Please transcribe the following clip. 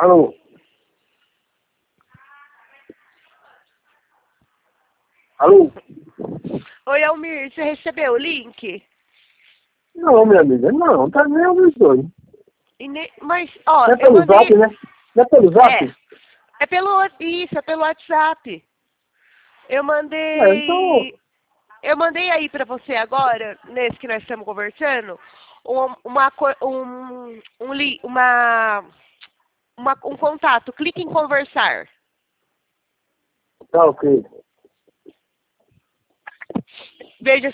Alô? Alô? Oi, Almir, você recebeu o link? Não, minha amiga, não, tá nem dos dois. Mas, ó, Não é pelo zap, né? Não é pelo zap? Isso, é pelo WhatsApp. Eu Então, mandei... Eu mandei aí pra você agora, nesse que nós estamos conversando, um contato. Clique em conversar. tá ok. Veja